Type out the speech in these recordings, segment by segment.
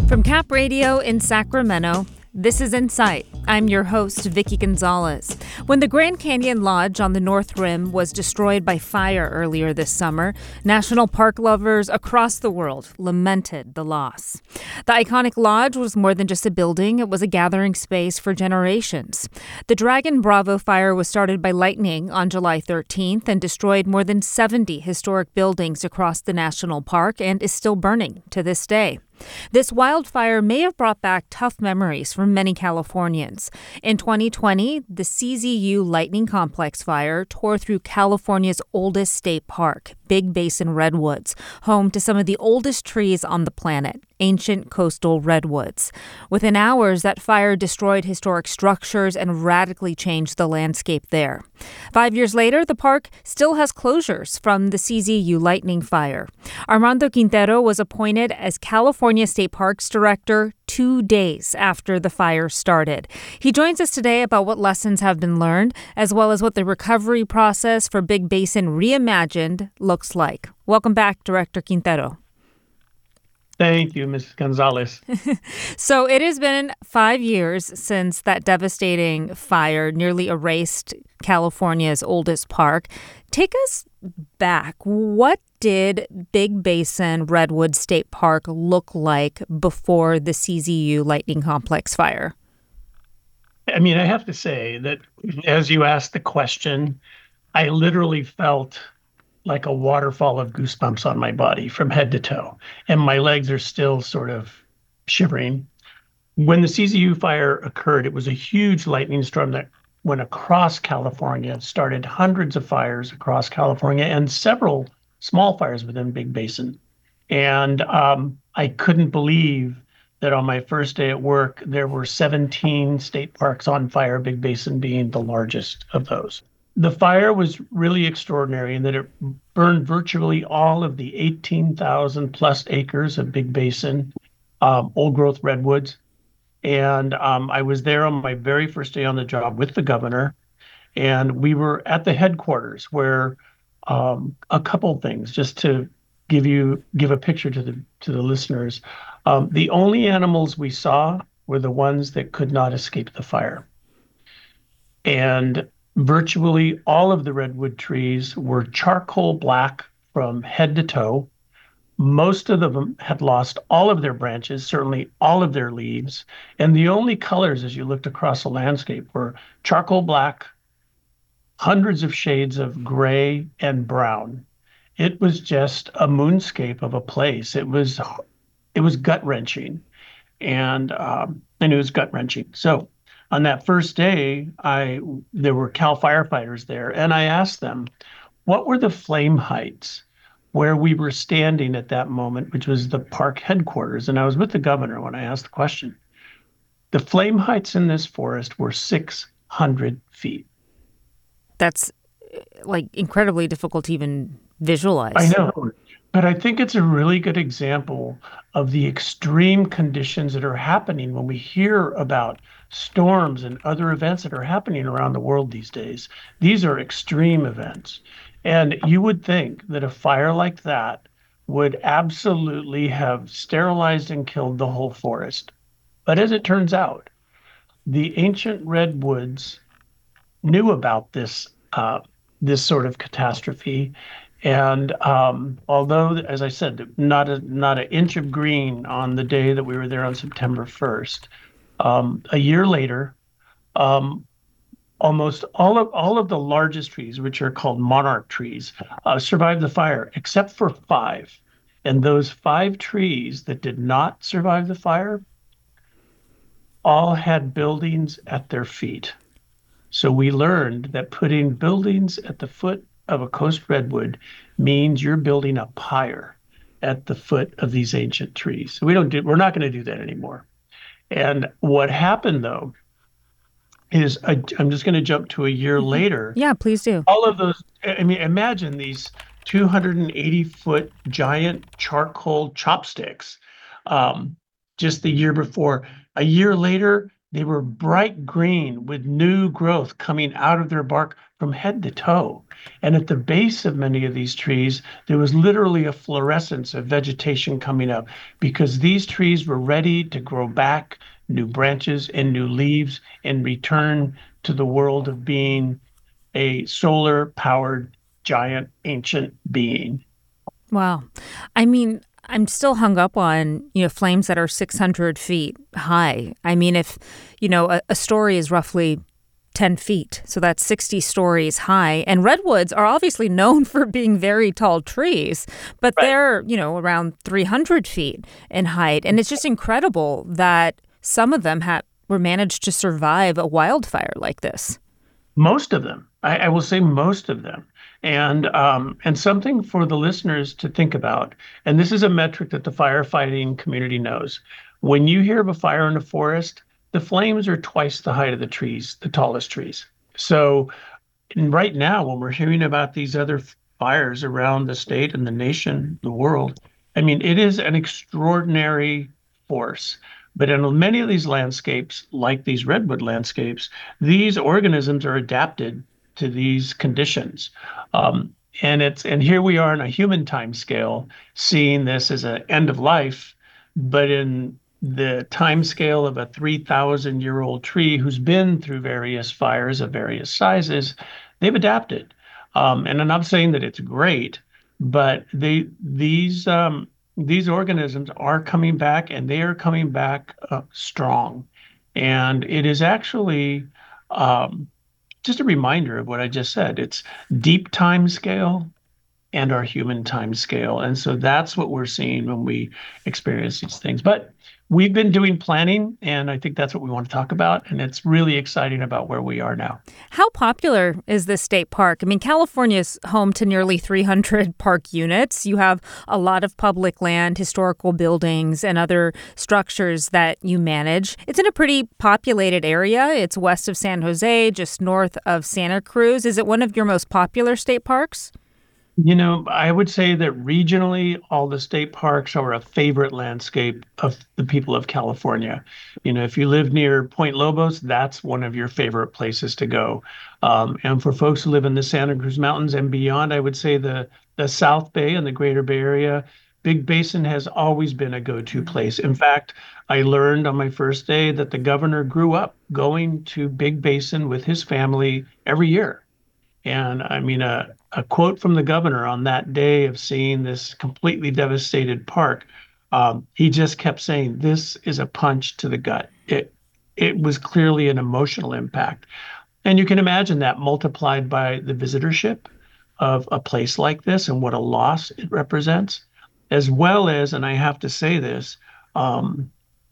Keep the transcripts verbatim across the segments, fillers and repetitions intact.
From Cap Radio in Sacramento, this is Insight. I'm your host, Vicky Gonzalez. When the Grand Canyon Lodge on the North Rim was destroyed by fire earlier this summer, national park lovers across the world lamented the loss. The iconic lodge was more than just a building. It was a gathering space for generations. The Dragon Bravo fire was started by lightning on July thirteenth and destroyed more than seventy historic buildings across the national park and is still burning to this day. This wildfire may have brought back tough memories for many Californians. In twenty twenty, the C Z U Lightning Complex fire tore through California's oldest state park, Big Basin Redwoods, home to some of the oldest trees on the planet, ancient coastal redwoods. Within hours, that fire destroyed historic structures and radically changed the landscape there. Five years later, the park still has closures from the C Z U lightning fire. Armando Quintero was appointed as California State Parks Director two days after the fire started. He joins us today about what lessons have been learned, as well as what the recovery process for Big Basin Reimagined looks like. Welcome back, Director Quintero. Thank you, Missus Gonzalez. So it has been five years since that devastating fire nearly erased California's oldest park. Take us back. What did Big Basin Redwood State Park look like before the C Z U Lightning Complex fire? I mean, I have to say that as you asked the question, I literally felt like a waterfall of goosebumps on my body from head to toe. And my legs are still sort of shivering. When the C Z U fire occurred, it was a huge lightning storm that went across California, started hundreds of fires across California and several small fires within Big Basin. And um, I couldn't believe that on my first day at work, there were seventeen state parks on fire, Big Basin being the largest of those. The fire was really extraordinary in that it burned virtually all of the eighteen thousand plus acres of Big Basin, um, old growth redwoods. And um, I was there on my very first day on the job with the governor. And we were at the headquarters where um, a couple things, just to give you give a picture to the to the listeners. Um, the only animals we saw were the ones that could not escape the fire. And virtually all of the redwood trees were charcoal black from head to toe. Most of them had lost all of their branches, certainly all of their leaves. And the only colors as you looked across the landscape were charcoal black, hundreds of shades of gray and brown. It was just a moonscape of a place. It was it was gut-wrenching. And um, and it was gut-wrenching. So on that first day, I there were Cal firefighters there, and I asked them, what were the flame heights where we were standing at that moment, which was the park headquarters? And I was with the governor when I asked the question. The flame heights in this forest were six hundred feet. That's like incredibly difficult to even visualize. I know, but I think it's a really good example of the extreme conditions that are happening when we hear about storms and other events that are happening around the world these days. These are extreme events. And you would think that a fire like that would absolutely have sterilized and killed the whole forest. But as it turns out, the ancient redwoods knew about this uh, this sort of catastrophe. And um, although, as I said, not a, not an inch of green on the day that we were there on September first, um, a year later, um, almost all of all of the largest trees, which are called monarch trees, uh, survived the fire, except for five. And those five trees that did not survive the fire all had buildings at their feet. So we learned that putting buildings at the foot of a coast redwood means you're building a pyre at the foot of these ancient trees. So we don't do, we're not going to do that anymore. And what happened though is I, I'm just going to jump to a year later. Yeah, please do. All of those, I mean, imagine these two hundred eighty foot giant charcoal chopsticks. Um, just the year before, a year later, They were bright green with new growth coming out of their bark from head to toe. And at the base of many of these trees, there was literally a fluorescence of vegetation coming up because these trees were ready to grow back new branches and new leaves and return to the world of being a solar powered giant ancient being. Wow. I mean, I'm still hung up on, you know, flames that are six hundred feet high. I mean, if, you know, a, a story is roughly ten feet, so that's sixty stories high. And redwoods are obviously known for being very tall trees, but Right. they're, you know, around three hundred feet in height. And it's just incredible that some of them have were managed to survive a wildfire like this. Most of them. I, I will say most of them. And um, and something for the listeners to think about, and this is a metric that the firefighting community knows. When you hear of a fire in a forest, the flames are twice the height of the trees, the tallest trees. So and right now, when we're hearing about these other fires around the state and the nation, the world, I mean, it is an extraordinary force. But in many of these landscapes, like these redwood landscapes, these organisms are adapted to these conditions. Um, and it's and here we are in a human time scale, seeing this as an end of life, but in the time scale of a three thousand year old tree who's been through various fires of various sizes, they've adapted. Um, and I'm not saying that it's great, but they these um, these organisms are coming back and they are coming back uh, strong. And it is actually um, just a reminder of what I just said. It's deep time scale and our human time scale. And so that's what we're seeing when we experience these things. But we've been doing planning, and I think that's what we want to talk about. And it's really exciting about where we are now. How popular is this state park? I mean, California is home to nearly three hundred park units. You have a lot of public land, historical buildings, and other structures that you manage. It's in a pretty populated area. It's west of San Jose, just north of Santa Cruz. Is it one of your most popular state parks? You know, I would say that regionally, all the state parks are a favorite landscape of the people of California. You know, if you live near Point Lobos, that's one of your favorite places to go. Um, and for folks who live in the Santa Cruz Mountains and beyond, I would say the the South Bay and the Greater Bay Area, Big Basin has always been a go-to place. In fact, I learned on my first day that the governor grew up going to Big Basin with his family every year. And I mean, a, a quote from the governor on that day of seeing this completely devastated park, um, he just kept saying, "This is a punch to the gut." It it was clearly an emotional impact, and you can imagine that multiplied by the visitorship of a place like this and what a loss it represents, as well as, and I have to say this, um,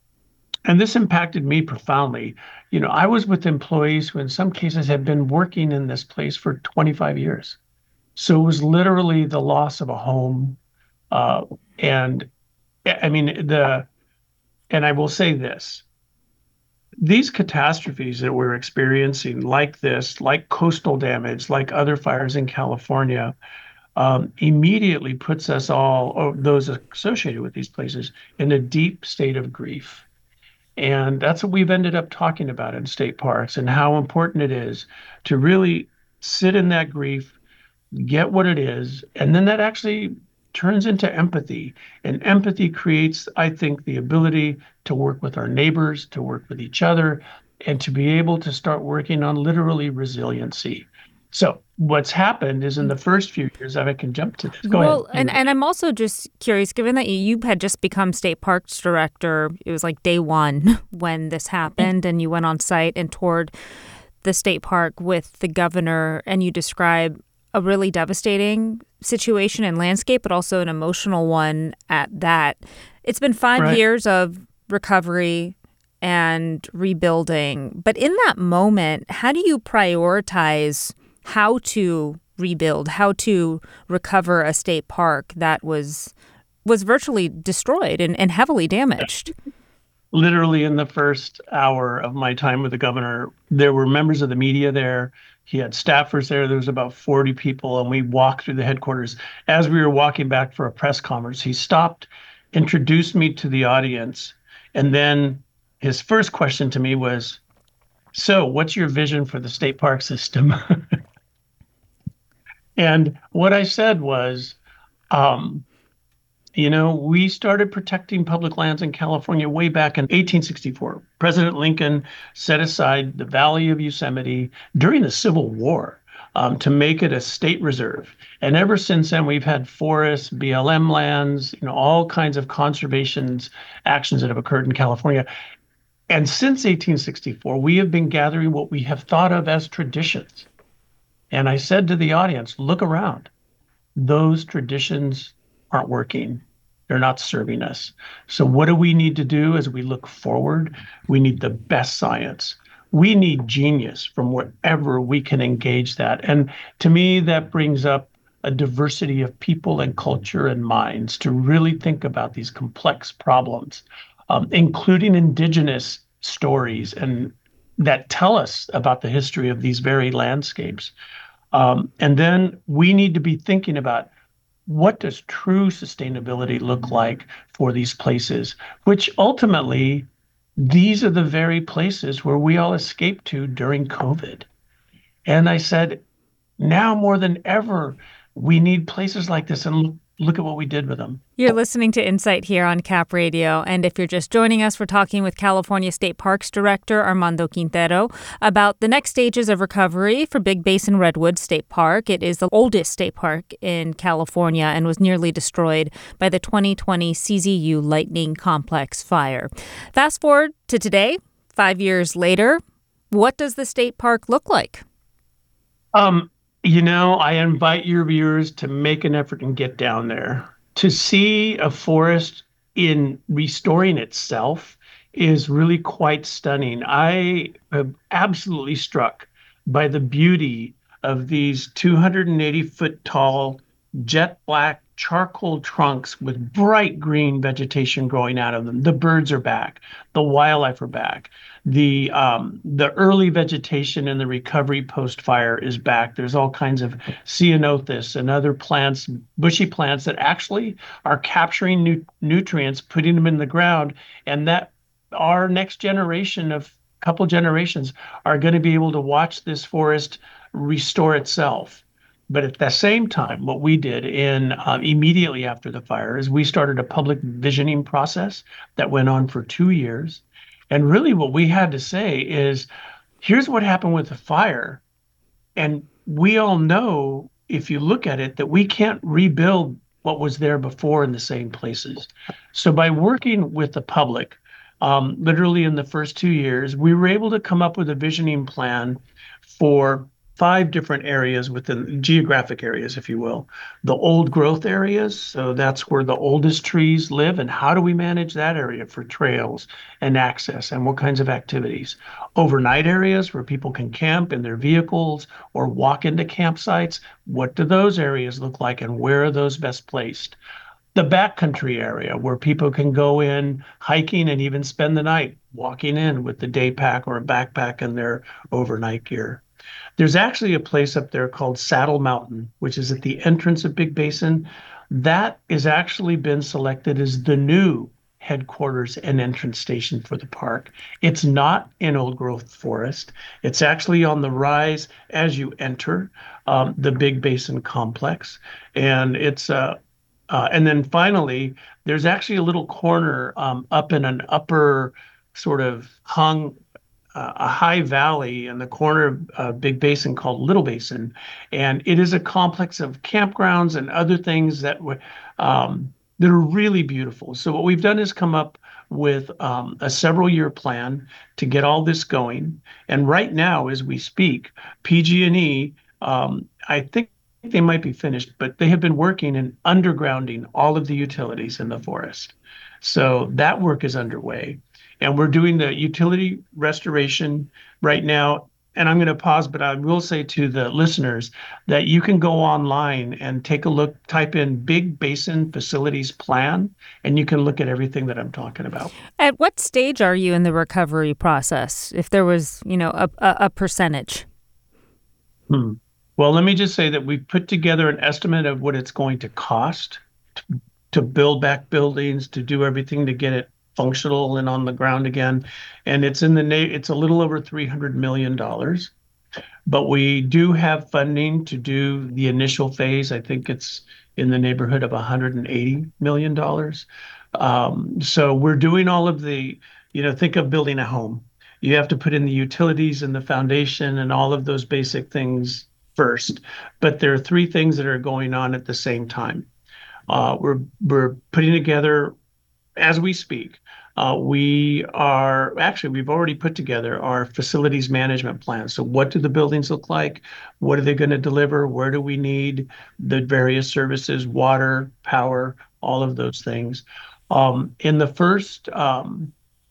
and this impacted me profoundly. You know, I was with employees who, in some cases, had been working in this place for twenty-five years. So it was literally the loss of a home. Uh, and I mean, the, and I will say this, these catastrophes that we're experiencing, like this, like coastal damage, like other fires in California, um, immediately puts us all, or those associated with these places, in a deep state of grief. And that's what we've ended up talking about in state parks and how important it is to really sit in that grief, get what it is, and then that actually turns into empathy. And empathy creates, I think, the ability to work with our neighbors, to work with each other, and to be able to start working on literally resiliency. So what's happened is in the first few years, if I can jump to this. Go Well, ahead. and, and I'm also just curious, given that you, you had just become state parks director, it was like day one when this happened, and you went on site and toured the state park with the governor, and you describe a really devastating situation and landscape, but also an emotional one at that. It's been five Right. years of recovery and rebuilding. But in that moment, how do you prioritize how to rebuild, how to recover a state park that was was virtually destroyed and, and heavily damaged? Literally in the first hour of my time with the governor, there were members of the media there. He had staffers there. There was about forty people, and we walked through the headquarters. As we were walking back for a press conference, he stopped, introduced me to the audience, and then his first question to me was, So, what's your vision for the state park system? And what I said was, um, you know, we started protecting public lands in California way back in eighteen sixty-four. President Lincoln set aside the Valley of Yosemite during the Civil War um, to make it a state reserve. And ever since then, we've had forests, B L M lands, you know, all kinds of conservation actions that have occurred in California. And since eighteen sixty-four, we have been gathering what we have thought of as traditions. And I said to the audience, look around. Those traditions aren't working. They're not serving us. So, what do we need to do as we look forward? We need the best science. We need genius from wherever we can engage that. And to me, that brings up a diversity of people and culture and minds to really think about these complex problems, um, including indigenous stories and that tell us about the history of these very landscapes. Um, and then we need to be thinking about what does true sustainability look like for these places, which ultimately, these are the very places where we all escaped to during COVID. And I said, now more than ever, we need places like this. And look, look at what we did with them. You're listening to Insight here on Cap Radio. And if you're just joining us, we're talking with California State Parks Director Armando Quintero about the next stages of recovery for Big Basin Redwood State Park. It is the oldest state park in California and was nearly destroyed by the twenty twenty C Z U Lightning Complex fire. Fast forward to today, five years later, what does the state park look like? Um, you know, I invite your viewers to make an effort and get down there. To see a forest in restoring itself is really quite stunning. I am absolutely struck by the beauty of these two hundred eighty foot tall, jet black charcoal trunks with bright green vegetation growing out of them. The birds are back, the wildlife are back. The um, the early vegetation in the recovery post fire is back. There's all kinds of ceanothus and other plants, bushy plants that actually are capturing nu- nutrients, putting them in the ground, and that our next generation of couple generations are going to be able to watch this forest restore itself. But at the same time, what we did in um, immediately after the fire is we started a public visioning process that went on for two years. And really what we had to say is, here's what happened with the fire. And we all know, if you look at it, that we can't rebuild what was there before in the same places. So by working with the public, um, literally in the first two years, we were able to come up with a visioning plan for five different areas within geographic areas, if you will. The old growth areas, so that's where the oldest trees live, and how do we manage that area for trails and access and what kinds of activities? Overnight areas where people can camp in their vehicles or walk into campsites. What do those areas look like and where are those best placed? The backcountry area where people can go in hiking and even spend the night walking in with the day pack or a backpack and their overnight gear. There's actually a place up there called Saddle Mountain, which is at the entrance of Big Basin. That has actually been selected as the new headquarters and entrance station for the park. It's not in old growth forest. It's actually on the rise as you enter um, the Big Basin complex. And it's uh, uh, and then finally, there's actually a little corner um, up in an upper sort of hung uh, a high valley in the corner of uh, Big Basin called Little Basin, and it is a complex of campgrounds and other things that were um, that are really beautiful. So what we've done is come up with um, a several year plan to get all this going. And right now, as we speak, P G and E, um, I think they might be finished, but they have been working in undergrounding all of the utilities in the forest. So that work is underway. And we're doing the utility restoration right now. And I'm going to pause, but I will say to the listeners that you can go online and take a look, type in Big Basin Facilities Plan, and you can look at everything that I'm talking about. At what stage are you in the recovery process, if there was, you know, a, a, a percentage? Hmm. Well, let me just say that we've put together an estimate of what it's going to cost to, to build back buildings, to do everything to get it functional and on the ground again. And it's in the na- it's a little over three hundred million dollars. But we do have funding to do the initial phase. I think it's in the neighborhood of one hundred eighty million dollars. Um, so we're doing all of the, you know, think of building a home. You have to put in the utilities and the foundation and all of those basic things first. But there are three things that are going on at the same time. Uh, we're we're putting together, as we speak, uh, we are actually, we've already put together our facilities management plan. So what do the buildings look like? What are they going to deliver? Where do we need the various services, water, power, all of those things? Um, in the first, um,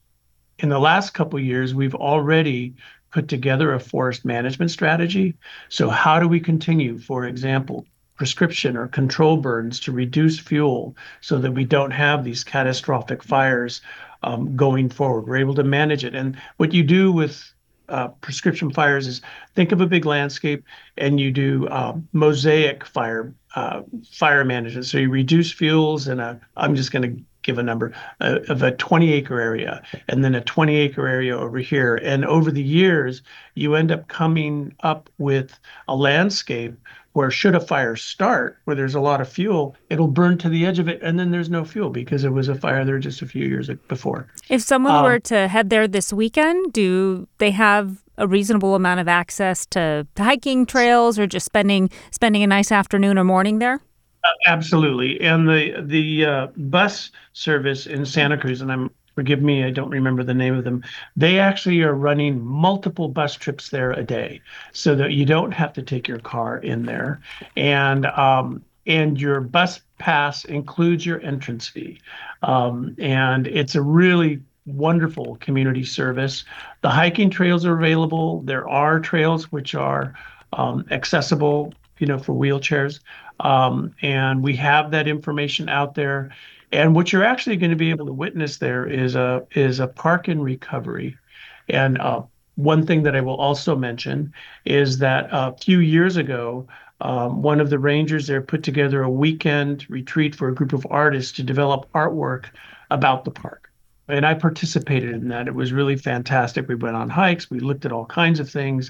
in the last couple of years, we've already put together a forest management strategy. So how do we continue, for example, prescription or control burns to reduce fuel so that we don't have these catastrophic fires um, going forward? We're able to manage it. And what you do with uh, prescription fires is think of a big landscape and you do uh, mosaic fire uh, fire management. So you reduce fuels in a, I'm just going to give a number uh, of a twenty acre area and then a twenty acre area over here. And over the years, you end up coming up with a landscape where should a fire start, where there's a lot of fuel, it'll burn to the edge of it, and then there's no fuel because it was a fire there just a few years before. If someone Um, were to head there this weekend, do they have a reasonable amount of access to, to hiking trails or just spending spending a nice afternoon or morning there? Absolutely. And the the uh, bus service in Santa Cruz, and I'm forgive me, I don't remember the name of them. They actually are running multiple bus trips there a day, so that you don't have to take your car in there. And um, and your bus pass includes your entrance fee, um, and it's a really wonderful community service. The hiking trails are available. There are trails which are um, accessible, you know, for wheelchairs. Um, and we have that information out there. And what you're actually going to be able to witness there is a is a park in recovery. And uh, one thing that I will also mention is that a few years ago, um, one of the rangers there put together a weekend retreat for a group of artists to develop artwork about the park. And I participated in that. It was really fantastic. We went on hikes. We looked at all kinds of things.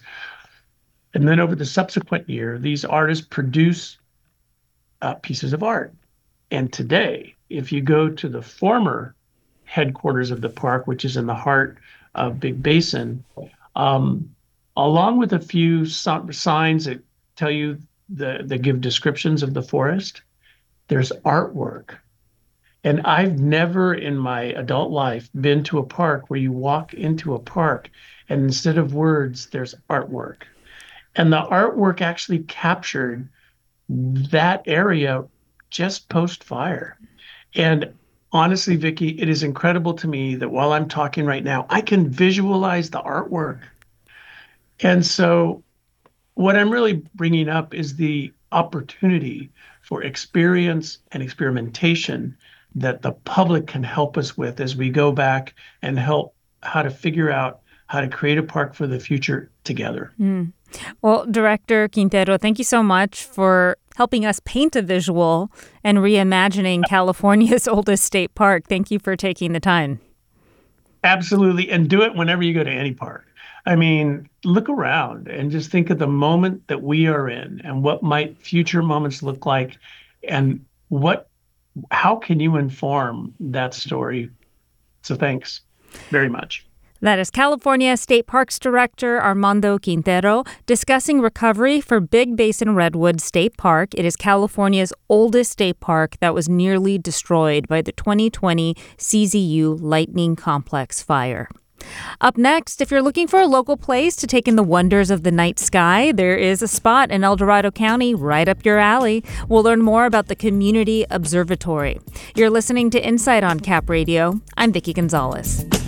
And then over the subsequent year, these artists produce uh, pieces of art. And today, if you go to the former headquarters of the park, which is in the heart of Big Basin, um, along with a few so- signs that tell you the, that give descriptions of the forest, there's artwork. And I've never in my adult life been to a park where you walk into a park and instead of words, there's artwork. And the artwork actually captured that area just post-fire. And honestly, Vicki, it is incredible to me that while I'm talking right now, I can visualize the artwork. And so what I'm really bringing up is the opportunity for experience and experimentation that the public can help us with as we go back and help how to figure out how to create a park for the future together. Mm. Well, Director Quintero, thank you so much for helping us paint a visual and reimagining California's oldest state park. Thank you for taking the time. Absolutely. And do it whenever you go to any park. I mean, look around and just think of the moment that we are in and what might future moments look like and what, how can you inform that story? So thanks very much. That is California State Parks Director Armando Quintero discussing recovery for Big Basin Redwood State Park. It is California's oldest state park that was nearly destroyed by the twenty twenty C Z U Lightning Complex fire. Up next, if you're looking for a local place to take in the wonders of the night sky, there is a spot in El Dorado County right up your alley. We'll learn more about the Community Observatory. You're listening to Insight on Cap Radio. I'm Vicki Gonzalez.